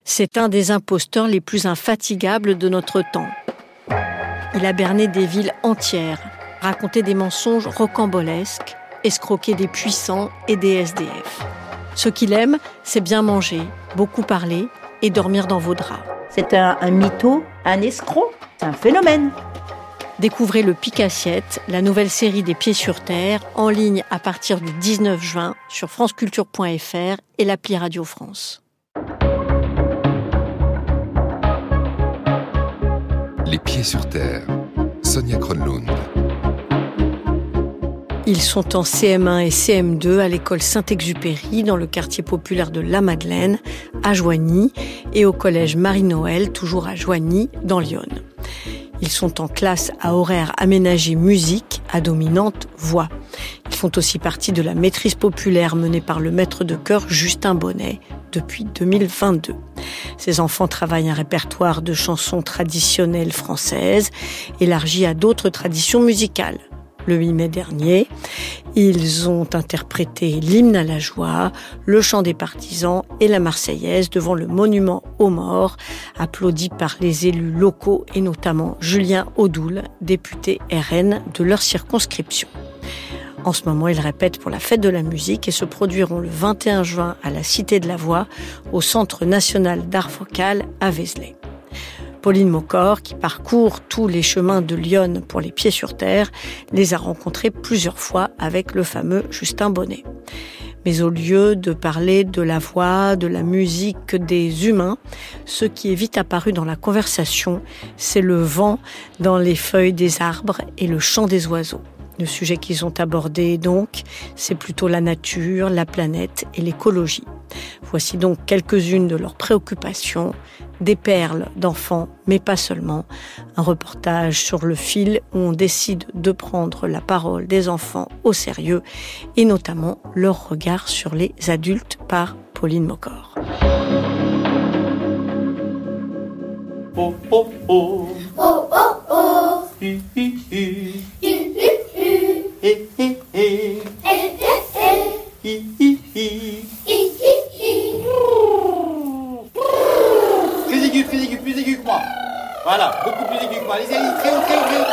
C'est un des imposteurs les plus infatigables de notre temps. Il a berné des villes entières, raconté des mensonges rocambolesques, escroqué des puissants et des SDF. Ce qu'il aime, c'est bien manger, beaucoup parler et dormir dans vos draps. C'est un mytho, un escroc, c'est un phénomène. Découvrez le Pic-Assiette, la nouvelle série des Pieds sur Terre, en ligne à partir du 19 juin sur franceculture.fr et l'appli Radio France. Les Pieds sur Terre, Sonia Kronlund. Ils sont en CM1 et CM2 à l'école Saint-Exupéry, dans le quartier populaire de La Madeleine, à Joigny, et au collège Marie-Noël, toujours à Joigny, dans l'Yonne. Ils sont en classe à horaire aménagé musique, à dominante voix. Ils font aussi partie de la maîtrise populaire menée par le maître de chœur Justin Bonnet depuis 2022. Ces enfants travaillent un répertoire de chansons traditionnelles françaises, élargi à d'autres traditions musicales. Le 8 mai dernier, ils ont interprété l'hymne à la joie, le chant des partisans et la Marseillaise devant le monument aux morts, applaudi par les élus locaux et notamment Julien Audoul, député RN de leur circonscription. En ce moment, ils répètent pour la fête de la musique et se produiront le 21 juin à la Cité de la Voix, au Centre national d'art vocal à Vézelay. Pauline Mocor, qui parcourt tous les chemins de l'Yonne pour les Pieds sur Terre, les a rencontrés plusieurs fois avec le fameux Justin Bonnet. Mais au lieu de parler de la voix, de la musique, des humains, ce qui est vite apparu dans la conversation, c'est le vent dans les feuilles des arbres et le chant des oiseaux. Le sujet qu'ils ont abordé, donc, c'est plutôt la nature, la planète et l'écologie. Voici donc quelques-unes de leurs préoccupations, des perles d'enfants, mais pas seulement. Un reportage sur le fil où on décide de prendre la parole des enfants au sérieux et notamment leur regard sur les adultes par Pauline Mocor. Oh oh oh. Oh oh oh. Hi hi hi. Hi hi hi. Hi hi hi. Hi hi hi. Hi hi hi. Hi hi hi. Plus aigu que moi. Voilà, beaucoup plus aigu que moi. Allez-y, très haut, très haut, très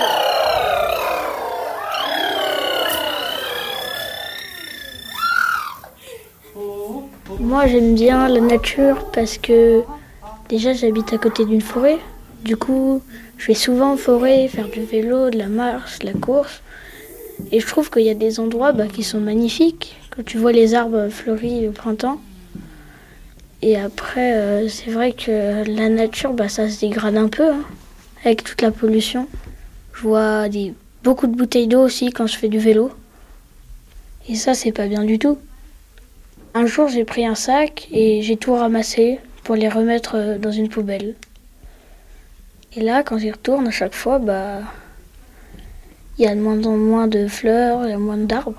haut. Moi, j'aime bien la nature parce que déjà, j'habite à côté d'une forêt. Du coup, je vais souvent en forêt faire du vélo, de la marche, de la course. Et je trouve qu'il y a des endroits qui sont magnifiques. Quand tu vois les arbres fleuris au printemps. Et après, c'est vrai que la nature, ça se dégrade un peu, avec toute la pollution. Je vois beaucoup de bouteilles d'eau aussi quand je fais du vélo. Et ça, c'est pas bien du tout. Un jour, j'ai pris un sac et j'ai tout ramassé pour les remettre dans une poubelle. Et là, quand j'y retourne, à chaque fois, il y a de moins en moins de fleurs, il y a moins d'arbres.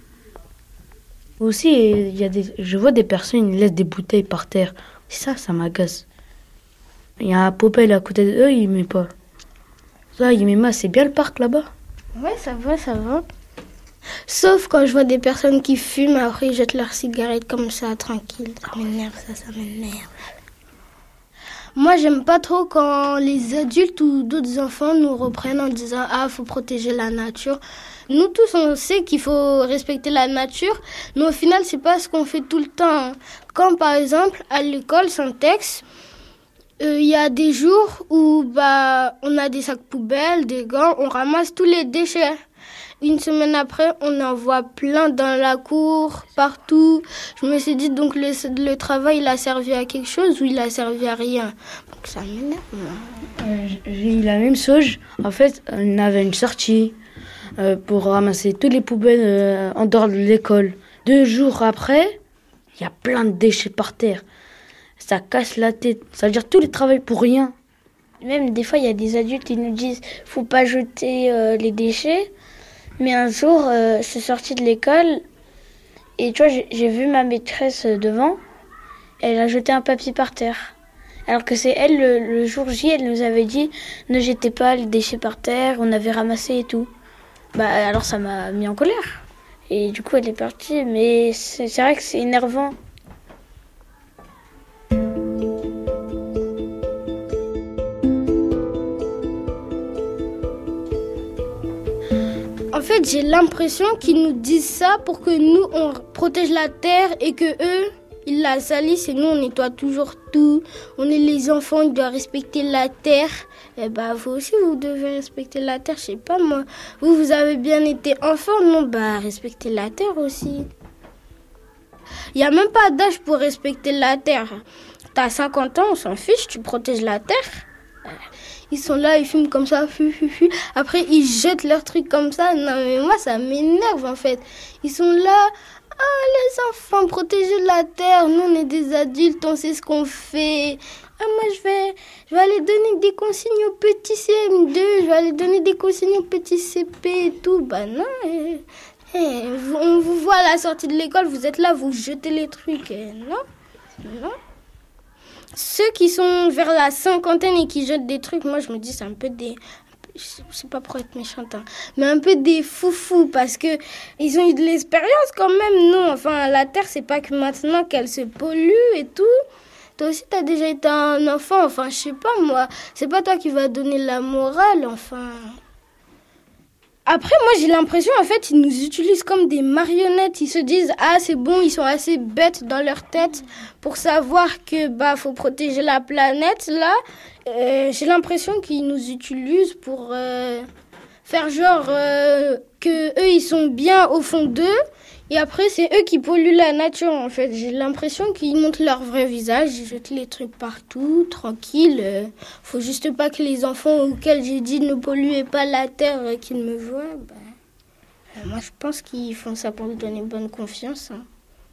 Aussi, je vois des personnes, ils laissent des bouteilles par terre. Ça m'agace. Il y a un poubelle à côté d'eux, ils mettent pas. Ça, ils mettent, c'est bien le parc là-bas. Ouais, ça va. Sauf quand je vois des personnes qui fument, après ils jettent leurs cigarettes comme ça, tranquille. Ça m'énerve. Moi, j'aime pas trop quand les adultes ou d'autres enfants nous reprennent en disant « Ah, faut protéger la nature ». Nous tous, on sait qu'il faut respecter la nature, mais au final, c'est pas ce qu'on fait tout le temps. Comme par exemple, à l'école Saint-Ex, il y a des jours où on a des sacs poubelles, des gants, on ramasse tous les déchets. Une semaine après, on en voit plein dans la cour, partout. Je me suis dit, donc le travail, il a servi à quelque chose ou il a servi à rien. Donc ça m'énerve. J'ai eu la même chose. En fait, on avait une sortie pour ramasser toutes les poubelles en dehors de l'école. 2 jours après, il y a plein de déchets par terre. Ça casse la tête. Ça veut dire tout le travail pour rien. Même des fois, il y a des adultes qui nous disent « Faut pas jeter les déchets ». Mais un jour, je suis sortie de l'école et tu vois, j'ai vu ma maîtresse devant. Elle a jeté un papier par terre. Alors que c'est elle, le jour J, elle nous avait dit « Ne jetez pas les déchets par terre, on avait ramassé et tout ». Alors ça m'a mis en colère. Et du coup, elle est partie. Mais c'est vrai que c'est énervant. fait, j'ai l'impression qu'ils nous disent ça pour que nous, on protège la terre et que eux, ils la salissent et nous, on nettoie toujours tout. On est les enfants, ils doivent respecter la terre. Eh ben, vous aussi, vous devez respecter la terre. Je sais pas, moi. Vous avez bien été enfant, non? Bah, respectez la terre aussi. Il n'y a même pas d'âge pour respecter la terre. T'as 50 ans, on s'en fiche, tu protèges la terre. Ils sont là, ils fument comme ça, Après, ils jettent leurs trucs comme ça. Non, mais moi, ça m'énerve, en fait. Ils sont là, les enfants, protégez la terre. Nous, on est des adultes, on sait ce qu'on fait. Moi, je vais aller donner des consignes aux petits CM2. Je vais aller donner des consignes aux petits CP et tout. Bah non, on vous voit à la sortie de l'école, vous êtes là, vous jetez les trucs. Non. Ceux qui sont vers la cinquantaine et qui jettent des trucs, moi je me dis c'est un peu des... Je sais pas pour être méchante, hein, mais un peu des foufous parce que ils ont eu de l'expérience quand même. Non, enfin la terre c'est pas que maintenant qu'elle se pollue et tout. Toi aussi t'as déjà été un enfant, enfin je sais pas moi. C'est pas toi qui vas donner la morale, enfin... Après, moi, j'ai l'impression, en fait, ils nous utilisent comme des marionnettes. Ils se disent, c'est bon, ils sont assez bêtes dans leur tête pour savoir que, faut protéger la planète, là. J'ai l'impression qu'ils nous utilisent pour faire genre que eux, ils sont bien au fond d'eux. Et après, c'est eux qui polluent la nature, en fait. J'ai l'impression qu'ils montrent leur vrai visage, ils jettent les trucs partout, tranquille. Faut juste pas que les enfants auxquels j'ai dit ne polluez pas la terre qu'ils me voient. Moi, je pense qu'ils font ça pour nous donner bonne confiance. Hein.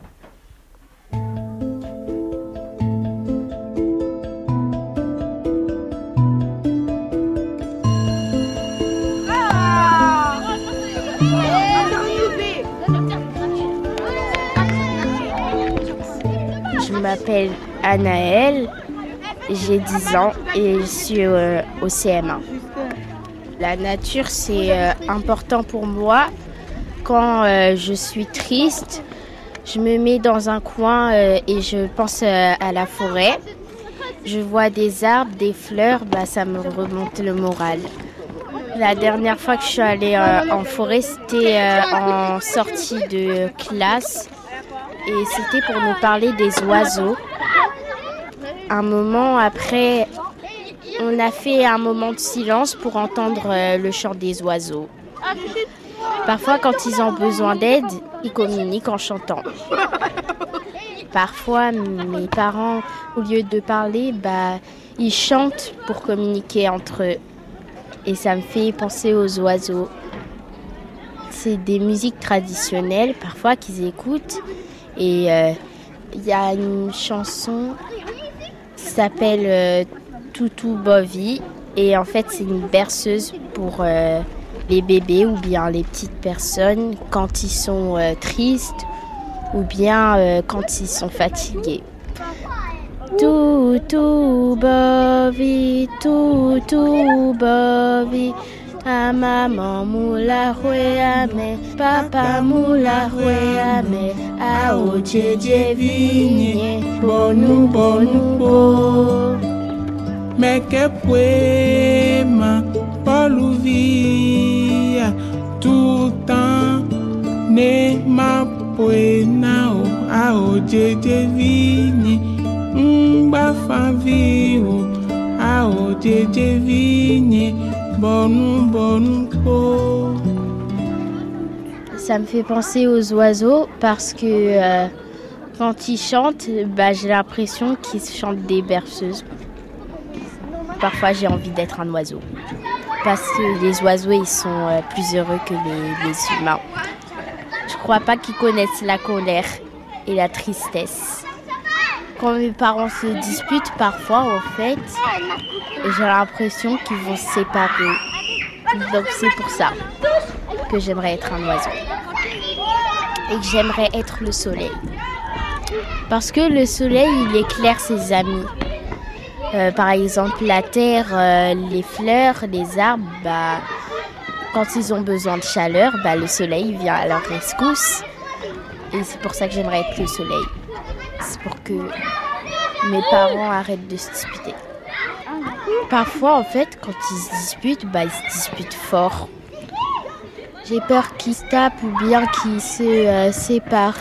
Je m'appelle Anaëlle, j'ai 10 ans et je suis au CM1. La nature, c'est important pour moi. Quand je suis triste, je me mets dans un coin et je pense à la forêt. Je vois des arbres, des fleurs, ça me remonte le moral. La dernière fois que je suis allée en forêt, c'était en sortie de classe. Et c'était pour nous parler des oiseaux. Un moment après, on a fait un moment de silence pour entendre le chant des oiseaux. Parfois, quand ils ont besoin d'aide, ils communiquent en chantant. Parfois, mes parents, au lieu de parler, ils chantent pour communiquer entre eux. Et ça me fait penser aux oiseaux. C'est des musiques traditionnelles, parfois, qu'ils écoutent. Et il y a une chanson qui s'appelle Toutou Bovi. Et en fait, c'est une berceuse pour les bébés ou bien les petites personnes quand ils sont tristes ou bien quand ils sont fatigués. Toutou Bovi, Toutou Bovi. A maman moula ame, papa moula ame, a o jeje vigne, bonu bonu bo. Meke poema, poluvia, tout temps, ne ma poena o, a o jeje vigne, mba favio, a o jeje vigne. Ça me fait penser aux oiseaux parce que quand ils chantent, j'ai l'impression qu'ils chantent des berceuses. Parfois j'ai envie d'être un oiseau parce que les oiseaux ils sont plus heureux que les humains. Je crois pas qu'ils connaissent la colère et la tristesse. Quand mes parents se disputent parfois, en fait, j'ai l'impression qu'ils vont se séparer. Donc c'est pour ça que j'aimerais être un oiseau. Et que j'aimerais être le soleil. Parce que le soleil, il éclaire ses amis. Par exemple, la terre, les fleurs, les arbres, quand ils ont besoin de chaleur, le soleil vient à leur rescousse. Et c'est pour ça que j'aimerais être le soleil. C'est pour que mes parents arrêtent de se disputer. Parfois, en fait, quand ils se disputent, ils se disputent fort. J'ai peur qu'ils se tapent ou bien qu'ils se séparent.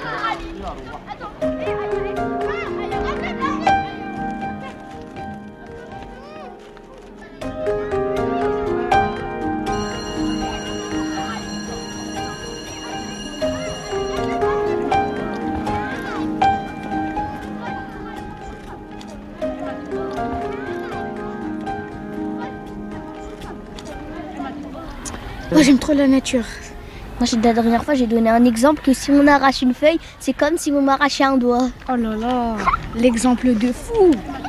Moi j'aime trop la nature. Moi, la dernière fois, j'ai donné un exemple que si on arrache une feuille, c'est comme si on m'arrachait un doigt. Oh là là, l'exemple de fou.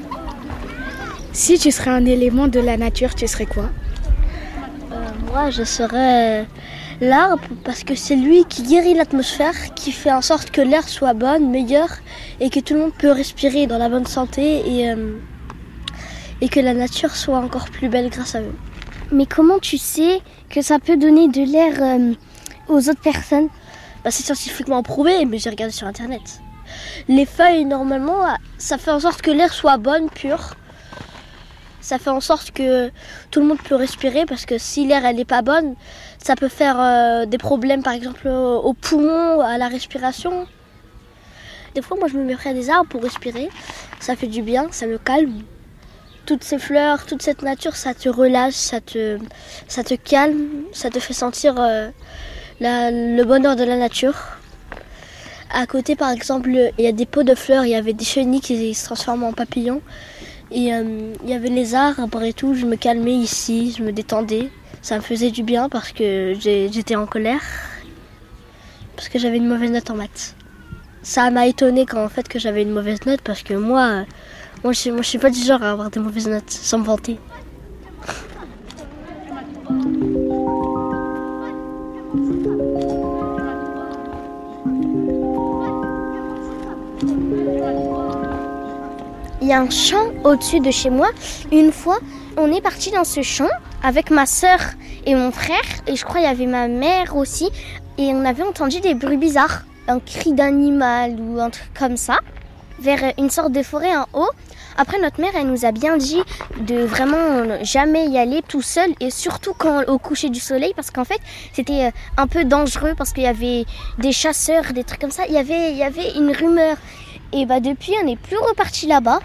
Si tu serais un élément de la nature, tu serais quoi? Moi, je serais l'arbre parce que c'est lui qui guérit l'atmosphère, qui fait en sorte que l'air soit bon, meilleur et que tout le monde peut respirer dans la bonne santé et que la nature soit encore plus belle grâce à eux. Mais comment tu sais que ça peut donner de l'air aux autres personnes? C'est scientifiquement prouvé, mais j'ai regardé sur internet. Les feuilles, normalement, ça fait en sorte que l'air soit bon, pur. Ça fait en sorte que tout le monde peut respirer parce que si l'air elle n'est pas bonne, ça peut faire des problèmes par exemple aux poumons, à la respiration. Des fois moi je me mets près des arbres pour respirer, ça fait du bien, ça me calme. Toutes ces fleurs, toute cette nature, ça te relâche, ça te calme, ça te fait sentir le bonheur de la nature. À côté par exemple, il y a des pots de fleurs, il y avait des chenilles qui se transforment en papillons. Et il y avait les arbres et tout, je me calmais ici, je me détendais. Ça me faisait du bien parce que j'étais en colère, parce que j'avais une mauvaise note en maths. Ça m'a étonnée quand en fait que j'avais une mauvaise note parce que moi je suis pas du genre à avoir des mauvaises notes, sans me vanter. Il y a un champ au-dessus de chez moi. Une fois, on est parti dans ce champ avec ma sœur et mon frère. Et je crois qu'il y avait ma mère aussi. Et on avait entendu des bruits bizarres. Un cri d'animal ou un truc comme ça. Vers une sorte de forêt en haut. Après, notre mère, elle nous a bien dit de vraiment jamais y aller tout seul. Et surtout au coucher du soleil. Parce qu'en fait, c'était un peu dangereux. Parce qu'il y avait des chasseurs, des trucs comme ça. Il y avait une rumeur. Et depuis, on n'est plus reparti là-bas.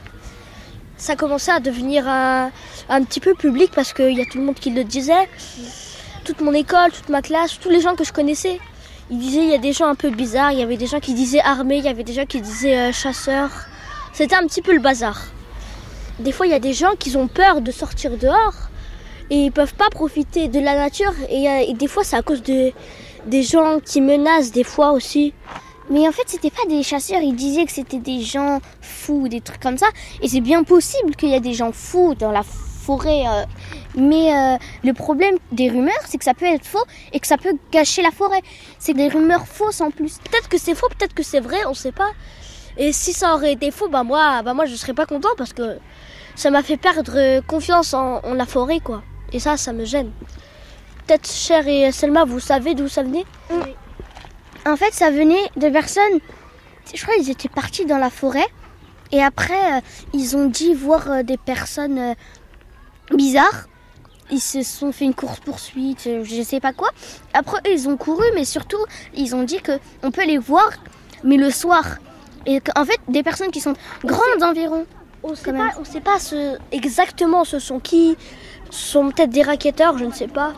Ça commençait à devenir un petit peu public parce qu'il y a tout le monde qui le disait. Toute mon école, toute ma classe, tous les gens que je connaissais. Ils disaient il y a des gens un peu bizarres, il y avait des gens qui disaient armés, il y avait des gens qui disaient chasseurs. C'était un petit peu le bazar. Des fois, il y a des gens qui ont peur de sortir dehors et ils ne peuvent pas profiter de la nature. Et des fois, c'est à cause des gens qui menacent des fois aussi. Mais en fait, c'était pas des chasseurs, ils disaient que c'était des gens fous, des trucs comme ça. Et c'est bien possible qu'il y ait des gens fous dans la forêt. Mais le problème des rumeurs, c'est que ça peut être faux et que ça peut gâcher la forêt. C'est des rumeurs fausses en plus. Peut-être que c'est faux, peut-être que c'est vrai, on sait pas. Et si ça aurait été faux, moi je serais pas content parce que ça m'a fait perdre confiance en la forêt, quoi. Et ça me gêne. Peut-être Cher et Selma, vous savez d'où ça venait? Oui. En fait, ça venait de personnes, je crois qu'ils étaient partis dans la forêt et après, ils ont dit voir des personnes bizarres. Ils se sont fait une course-poursuite, je sais pas quoi. Après, ils ont couru, mais surtout, ils ont dit qu'on peut les voir, mais le soir. Et en fait, des personnes qui sont grandes environ. On sait pas exactement ce sont qui. Ce sont peut-être des racketteurs, je ne sais pas.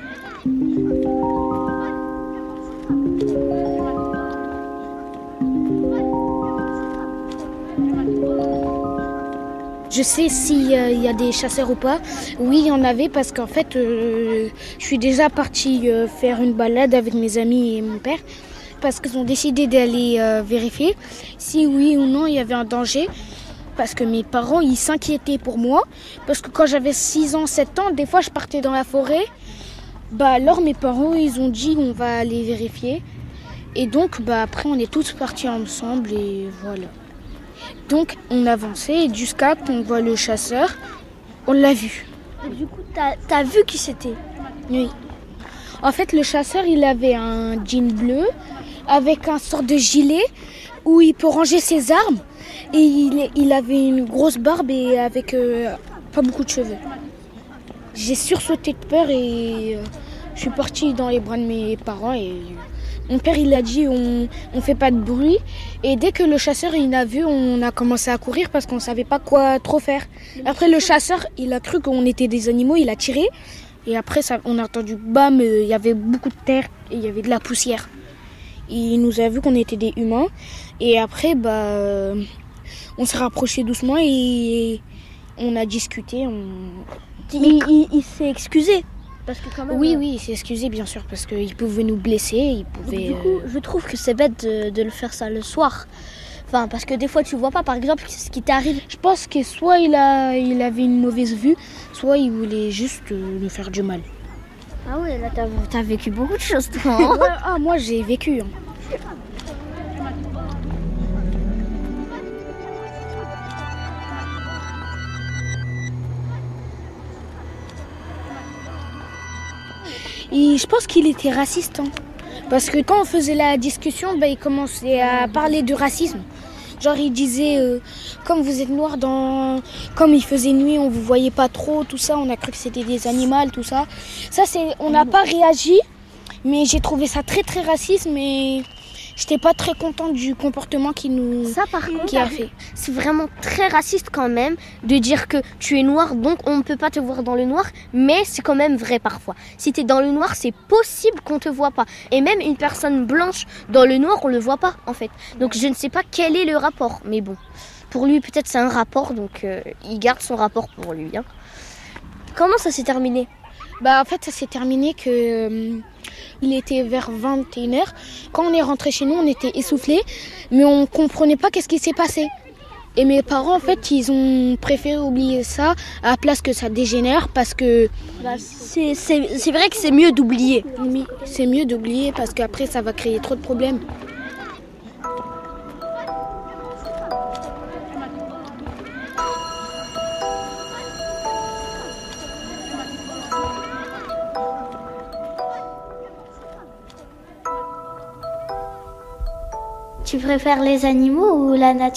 Je sais s'il y a des chasseurs ou pas. Oui, il y en avait parce qu'en fait, je suis déjà partie faire une balade avec mes amis et mon père parce qu'ils ont décidé d'aller vérifier si oui ou non il y avait un danger. Parce que mes parents, ils s'inquiétaient pour moi. Parce que quand j'avais 6 ans, 7 ans, des fois, je partais dans la forêt. Alors, mes parents, ils ont dit, on va aller vérifier. Et donc, après, on est tous partis ensemble et voilà. Donc, on avançait jusqu'à qu'on voit le chasseur. On l'a vu. Et du coup, t'as vu qui c'était? Oui. En fait, le chasseur, il avait un jean bleu avec un sort de gilet où il peut ranger ses armes. Et il avait une grosse barbe et avec pas beaucoup de cheveux. J'ai sursauté de peur et Je suis partie dans les bras de mes parents et mon père il a dit on fait pas de bruit. Et dès que le chasseur il a vu, on a commencé à courir parce qu'on savait pas quoi trop faire. Après le chasseur il a cru qu'on était des animaux, il a tiré. Et après on a entendu bam, il y avait beaucoup de terre et il y avait de la poussière. Il nous a vu qu'on était des humains. Et après on s'est rapprochés doucement et on a discuté. Il s'est excusé. Parce que quand même, oui, il s'est excusé bien sûr parce qu'il pouvait nous blesser. Il pouvait, du coup, je trouve que c'est bête de le faire ça le soir. Enfin, parce que des fois tu vois pas, par exemple, ce qui t'arrive. Je pense que soit il avait une mauvaise vue, soit il voulait juste nous faire du mal. Ah ouais, là t'as vécu beaucoup de choses toi. Hein. Ouais, moi j'ai vécu. Et je pense qu'il était raciste. Parce que quand on faisait la discussion, il commençait à parler de racisme. Genre il disait, comme vous êtes noir, comme il faisait nuit, on vous voyait pas trop, tout ça, on a cru que c'était des animaux, tout ça. On n'a pas réagi, mais j'ai trouvé ça très très raciste, mais j'étais pas très contente du comportement Ça par contre, a fait. C'est vraiment très raciste quand même de dire que tu es noir, donc on ne peut pas te voir dans le noir, mais c'est quand même vrai parfois. Si tu es dans le noir, c'est possible qu'on te voit pas. Et même une personne blanche dans le noir, on le voit pas en fait. Donc je ne sais pas quel est le rapport, mais bon. Pour lui, peut-être c'est un rapport, donc il garde son rapport pour lui. Hein. Comment ça s'est terminé ? En fait, ça s'est terminé que... il était vers 21h. Quand on est rentré chez nous, on était essoufflés, mais on ne comprenait pas qu'est-ce qui s'est passé. Et mes parents, en fait, ils ont préféré oublier ça à la place que ça dégénère parce que... c'est vrai que c'est mieux d'oublier. Oui, c'est mieux d'oublier parce qu'après, ça va créer trop de problèmes. Tu préfères les animaux ou la nature ?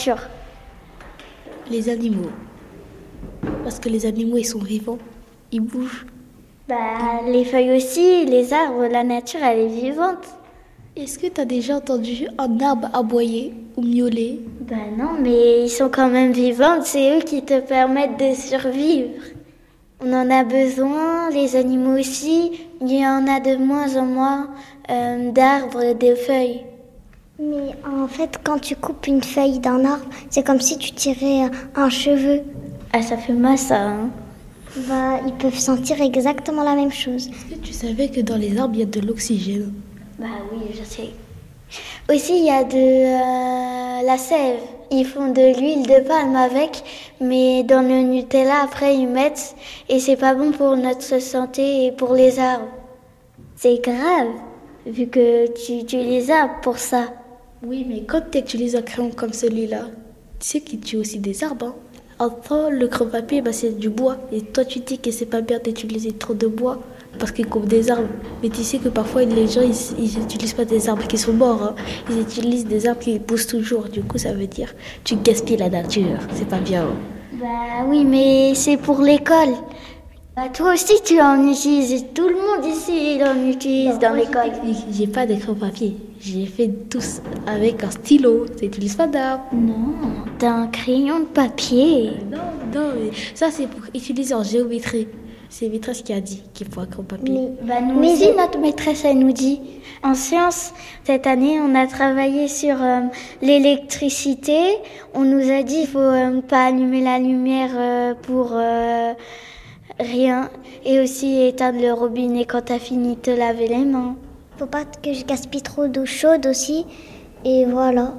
Les animaux. Parce que les animaux, ils sont vivants. Ils bougent. Les feuilles aussi, les arbres, la nature, elle est vivante. Est-ce que tu as déjà entendu un arbre aboyer ou miauler ? Non, mais ils sont quand même vivants. C'est eux qui te permettent de survivre. On en a besoin, les animaux aussi. Il y en a de moins en moins d'arbres, de feuilles. Mais en fait, quand tu coupes une feuille d'un arbre, c'est comme si tu tirais un cheveu. Ah, ça fait mal ça, hein ? Ils peuvent sentir exactement la même chose. Est-ce que tu savais que dans les arbres, il y a de l'oxygène ? Oui, je sais. Aussi, il y a de la sève. Ils font de l'huile de palme avec, mais dans le Nutella, après, ils mettent. Et c'est pas bon pour notre santé et pour les arbres. C'est grave, vu que tu utilises les arbres pour ça. Oui, mais quand tu utilises un crayon comme celui-là, tu sais qu'il tue aussi des arbres. Hein. Enfin, le crayon-papier, c'est du bois. Et toi, tu dis que c'est pas bien d'utiliser trop de bois parce qu'ils coupent des arbres. Mais tu sais que parfois, les gens, ils n'utilisent pas des arbres qui sont morts. Hein. Ils utilisent des arbres qui poussent toujours. Du coup, ça veut dire que tu gaspilles la nature. C'est pas bien. Hein. Oui, mais c'est pour l'école. Toi aussi, tu en utilises. Tout le monde ici, il en utilise dans l'école. J'ai pas de crayon-papier. J'ai fait tous avec un stylo. Tu n'utilises pas d'arbre. Non, t'as un crayon de papier. Non, mais ça, c'est pour utiliser en géométrie. C'est maîtresse qui a dit qu'il faut un crayon-papier. Mais si notre maîtresse, elle nous dit. En sciences, cette année, on a travaillé sur l'électricité. On nous a dit qu'il ne faut pas allumer la lumière pour... rien. Et aussi éteindre le robinet quand t'as fini de te laver les mains. Faut pas que je gaspille trop d'eau chaude aussi. Et voilà.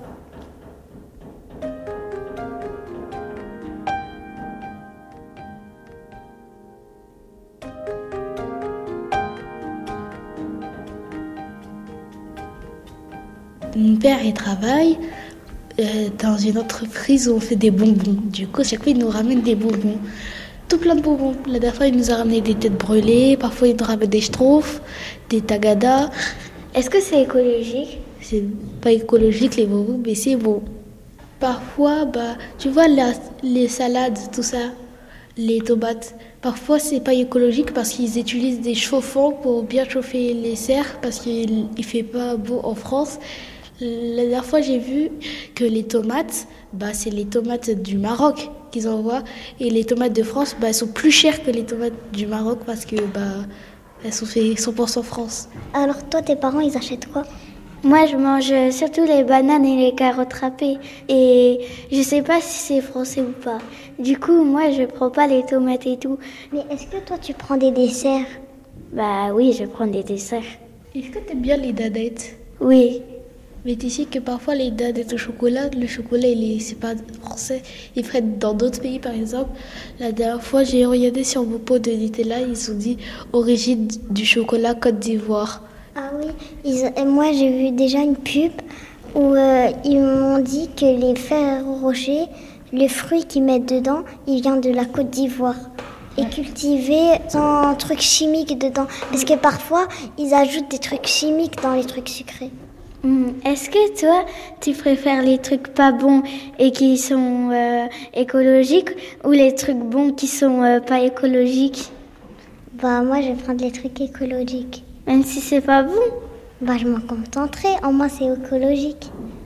Mon père, il travaille dans une entreprise où on fait des bonbons. Du coup, chaque fois, il nous ramène des bonbons. Tout plein de bonbons. La dernière fois, il nous a ramené des têtes brûlées. Parfois, il nous ramène des schtroumpfs, des tagadas. Est-ce que c'est écologique ? C'est pas écologique, les bonbons, mais c'est bon. Parfois, tu vois, les salades, tout ça. Les tomates. Parfois, c'est pas écologique parce qu'ils utilisent des chauffants pour bien chauffer les serres parce qu'il ne fait pas beau en France. La dernière fois, j'ai vu que les tomates, c'est les tomates du Maroc qu'ils envoient. Et les tomates de France, elles sont plus chères que les tomates du Maroc parce que elles sont faites 100% France. Alors toi, tes parents, ils achètent quoi? Moi, je mange surtout les bananes et les carottes râpées. Et je sais pas si c'est français ou pas. Du coup, moi, je prends pas les tomates et tout. Mais est-ce que toi, tu prends des desserts? Bah oui, je prends des desserts. Est-ce que tu aimes bien les dadettes? Oui. Mais tu sais que parfois, les dadettes au chocolat, le chocolat, c'est pas français. Ils prennent dans d'autres pays, par exemple. La dernière fois, j'ai regardé sur vos pots de Nutella, ils ont dit origine du chocolat Côte d'Ivoire. Ah oui, moi j'ai vu déjà une pub où ils m'ont dit que les Ferrero Rocher, le fruit qu'ils mettent dedans, il vient de la Côte d'Ivoire. Et cultivé sans trucs chimiques dedans. Parce que parfois, ils ajoutent des trucs chimiques dans les trucs sucrés. Est-ce que toi, tu préfères les trucs pas bons et qui sont écologiques ou les trucs bons qui sont pas écologiques? Moi je vais prendre les trucs écologiques. Même si c'est pas bon? Je m'en contenterai, en moi c'est écologique.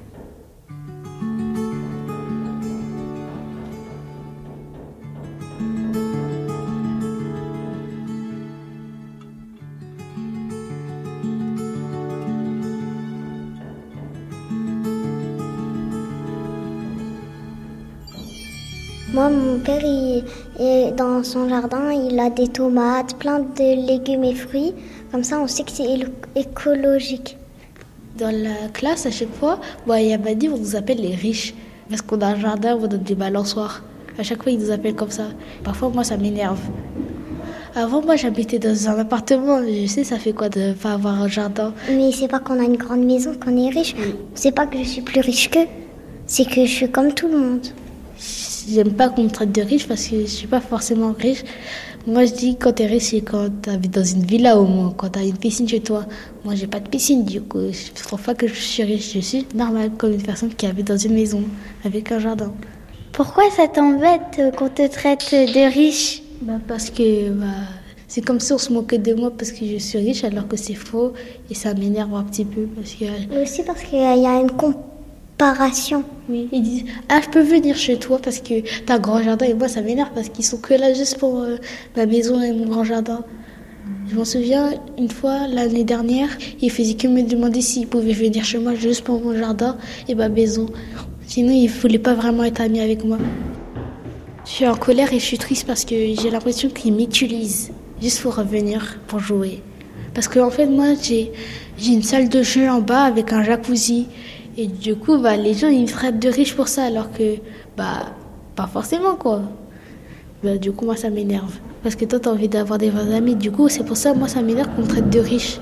Moi, mon père, dans son jardin, il a des tomates, plein de légumes et fruits. Comme ça, on sait que c'est écologique. Dans la classe, à chaque fois, il y a Badi, on nous appelle les riches. Parce qu'on a un jardin, on donne des balançoires. À chaque fois, ils nous appellent comme ça. Parfois, moi, ça m'énerve. Avant, moi, j'habitais dans un appartement. Je sais, ça fait quoi de ne pas avoir un jardin. Mais c'est pas qu'on a une grande maison, qu'on est riche. C'est pas que je suis plus riche qu'eux. C'est que je suis comme tout le monde. J'aime pas qu'on me traite de riche parce que je suis pas forcément riche. Moi, je dis quand t'es riche, c'est quand t'habites dans une villa au moins, quand t'as une piscine chez toi. Moi, j'ai pas de piscine, du coup, je trouve pas que je suis riche. Je suis normale comme une personne qui habite dans une maison avec un jardin. Pourquoi ça t'embête qu'on te traite de riche? Parce que c'est comme si on se moquait de moi parce que je suis riche alors que c'est faux et ça m'énerve un petit peu parce que. Mais aussi parce qu'il y a une comparaison. Oui, ils disent je peux venir chez toi parce que t'as un grand jardin et moi ça m'énerve parce qu'ils sont que là juste pour ma maison et mon grand jardin. Je m'en souviens une fois l'année dernière, ils faisaient que me demander s'ils pouvaient venir chez moi juste pour mon jardin et ma maison. Sinon ils voulaient pas vraiment être amis avec moi. Je suis en colère et je suis triste parce que j'ai l'impression qu'ils m'utilisent juste pour revenir pour jouer. Parce que en fait moi j'ai une salle de jeu en bas avec un jacuzzi. Et du coup, les gens, ils me traitent de riche pour ça, alors que, pas forcément, quoi. Du coup, moi, ça m'énerve. Parce que toi, t'as envie d'avoir des vrais amis. Du coup, c'est pour ça, moi, ça m'énerve qu'on me traite de riche.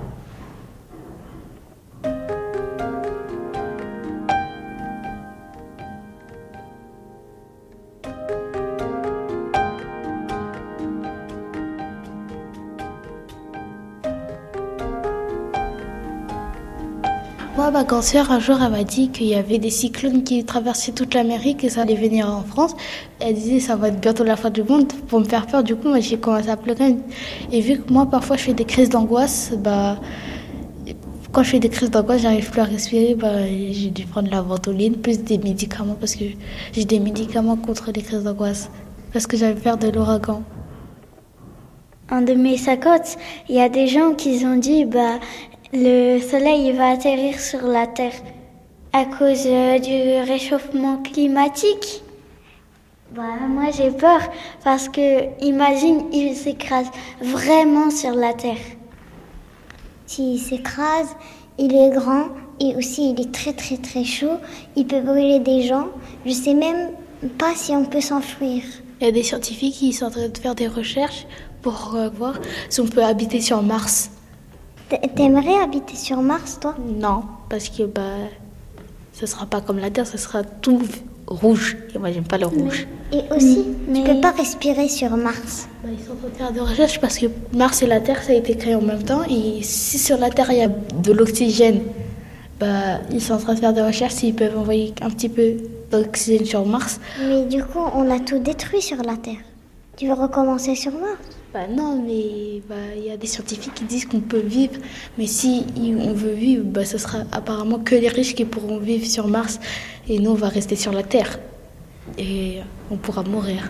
Moi, ma grande sœur, un jour, elle m'a dit qu'il y avait des cyclones qui traversaient toute l'Amérique et ça allait venir en France. Elle disait ça va être bientôt la fin du monde pour me faire peur. Du coup, moi, j'ai commencé à pleurer. Et vu que moi, parfois, je fais des crises d'angoisse, quand je fais des crises d'angoisse, j'arrive plus à respirer. J'ai dû prendre la ventoline, plus des médicaments parce que j'ai des médicaments contre les crises d'angoisse. Parce que j'avais peur de l'ouragan. En 2050, il y a des gens qui ont dit le soleil va atterrir sur la Terre à cause du réchauffement climatique. Moi j'ai peur parce que imagine il s'écrase vraiment sur la Terre. S'il s'écrase, il est grand et aussi il est très très très chaud. Il peut brûler des gens. Je sais même pas si on peut s'enfuir. Il y a des scientifiques qui sont en train de faire des recherches pour voir si on peut habiter sur Mars. T'aimerais habiter sur Mars, toi? Non, parce que ça sera pas comme la Terre, ça sera tout rouge. Et moi, j'aime pas le rouge. Et aussi, tu peux pas respirer sur Mars. Ils sont en train de faire des recherches parce que Mars et la Terre, ça a été créé en même temps. Et si sur la Terre, il y a de l'oxygène, ils sont en train de faire des recherches s'ils peuvent envoyer un petit peu d'oxygène sur Mars. Mais du coup, on a tout détruit sur la Terre. Tu veux recommencer sur Mars? Non, mais y a des scientifiques qui disent qu'on peut vivre, mais si on veut vivre, ce sera apparemment que les riches qui pourront vivre sur Mars, et nous on va rester sur la Terre, et on pourra mourir.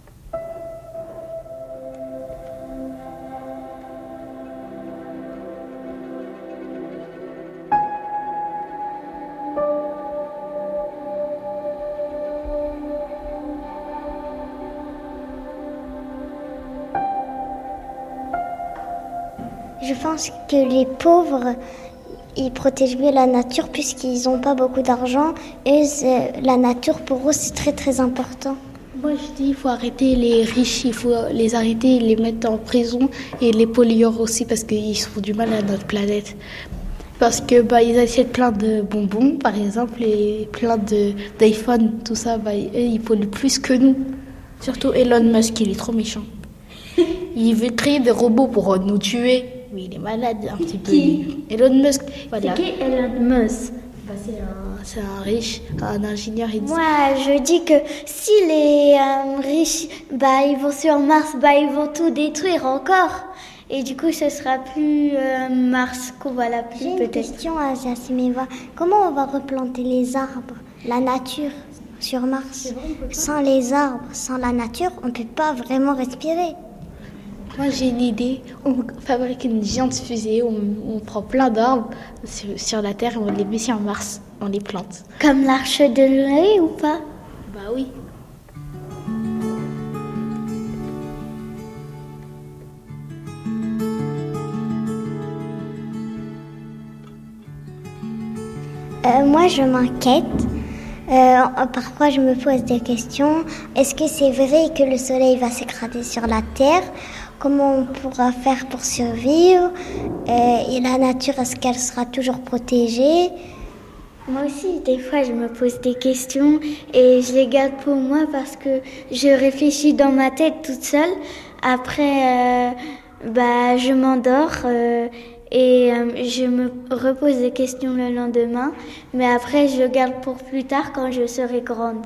Je pense que les pauvres, ils protègent mieux la nature puisqu'ils n'ont pas beaucoup d'argent. Et la nature, pour eux, c'est très très important. Moi, je dis qu'il faut arrêter les riches, il faut les arrêter, les mettre en prison et les pollueurs aussi parce qu'ils font du mal à notre planète. Parce que ils achètent plein de bonbons, par exemple, et plein d'iPhone, tout ça, eux, ils polluent plus que nous. Surtout Elon Musk, il est trop méchant. Il veut créer des robots pour nous tuer. Oui, il est malade un petit peu. Elon Musk. Voilà. C'est qui Elon Musk? C'est un riche, un ingénieur. Moi, je dis que si les riches, ils vont sur Mars, ils vont tout détruire encore. Et du coup, ce sera plus Mars qu'on va l'appeler peut-être. J'ai une question à Jassimeva. Comment on va replanter les arbres, la nature sur Mars? Sans les arbres, sans la nature, on ne peut pas vraiment respirer. Moi, j'ai une idée. On fabrique une géante fusée, on prend plein d'arbres sur la Terre et on les met sur Mars, on les plante. Comme l'arche de Noé ou pas? Oui. Moi, je m'inquiète. Parfois, je me pose des questions. Est-ce que c'est vrai que le soleil va s'écraser sur la Terre? Comment on pourra faire pour survivre? Et la nature, est-ce qu'elle sera toujours protégée? Moi aussi, des fois, je me pose des questions et je les garde pour moi parce que je réfléchis dans ma tête toute seule. Après, je m'endors et je me repose des questions le lendemain. Mais après, je garde pour plus tard quand je serai grande.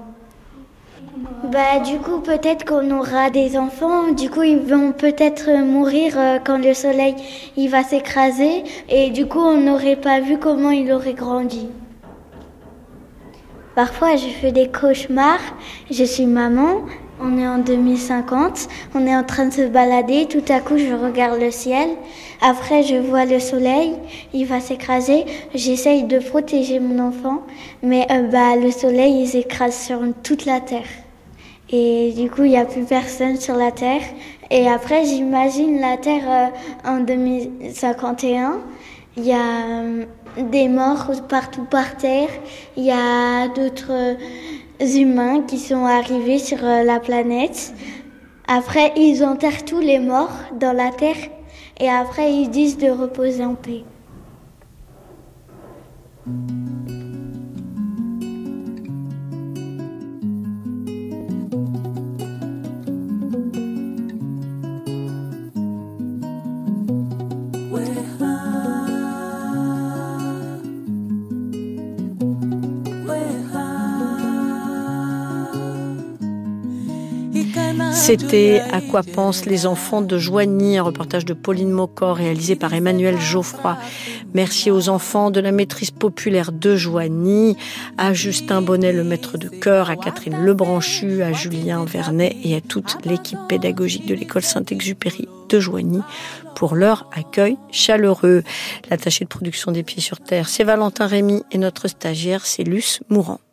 Du coup, peut-être qu'on aura des enfants. Du coup, ils vont peut-être mourir quand le soleil il va s'écraser. Et du coup, on n'aurait pas vu comment il aurait grandi. Parfois, je fais des cauchemars. Je suis maman. On est en 2050. On est en train de se balader. Tout à coup, je regarde le ciel. Après, je vois le soleil. Il va s'écraser. J'essaye de protéger mon enfant. Mais le soleil, il s'écrase sur toute la terre. Et du coup, il n'y a plus personne sur la Terre. Et après, j'imagine la Terre en 2051. Il y a des morts partout par terre. Il y a d'autres humains qui sont arrivés sur la planète. Après, ils enterrent tous les morts dans la Terre. Et après, ils disent de reposer en paix. C'était À quoi pensent les enfants de Joigny, un reportage de Pauline Mocor réalisé par Emmanuel Geoffroy. Merci aux enfants de la maîtrise populaire de Joigny, à Justin Bonnet, le maître de chœur, à Catherine Lebranchu, à Julien Vernet et à toute l'équipe pédagogique de l'école Saint-Exupéry de Joigny pour leur accueil chaleureux. L'attaché de production des Pieds sur Terre, c'est Valentin Rémy et notre stagiaire, c'est Luce Mourant.